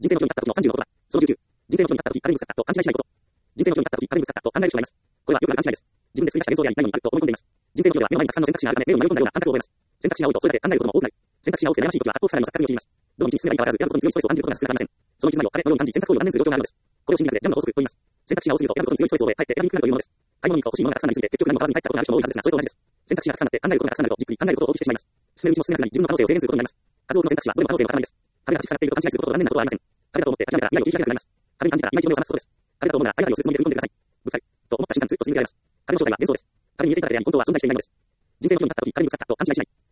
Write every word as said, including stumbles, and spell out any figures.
人生のプロに立った時のさんじゅうの言葉。そのじゅうきゅう。人生のプロに立った時、誰にぶつかったと勘違いしないこと。人生のプロに立った時、誰にぶつかったと考える人がいます。これはよくある勘違いです。自分で作り出した幻想であり、ないのにあると思い込んでいます。人生のプロでは目の前にたくさんの選択肢があるため、迷路に迷い込んだような感覚を覚えます。選択肢が多いと、それだけ考えることも多くなる。選択肢が多くて悩ましい時は、圧倒されの錯覚に陥ります。どの道に進めばいいかわからず、選ぶことに強いストレスを感じることが少なくありません。その道のりを彼のように感じ、選択行為を断念する状況があるのです。これを心理学でジャムの法則と言います。選択肢が多すぎると選ぶことに強いストレスを覚え、かえって選びにくくなるというものです。買い物に行くと欲しいものがたくさんなりすぎて、結局何も買わずに帰ったことがある人も多いはずですが、それと同じです。選択肢がたくさんあって考えることがたくさんなると、じっくり考えることを放棄してしまいます。進める道も進めなくなり、自分の可能性を制限することになります。数多くの選択肢はどれも可能性の塊です。壁が立ち塞がっていると勘違いすることと残念なことはありません。壁だと思って諦めたら未来を切り開けなくなります。壁に感じたら今一度目を覚ますことです。壁だと思うならありがたいをするつもりで踏み込んでください。ぶつかりと思った瞬間ずっと進み抜けられます。壁の正体は幻想です。壁に見えていただけであり、本当は存在していないものです。人生のプロに立った時、壁にぶつかったと勘違いしない。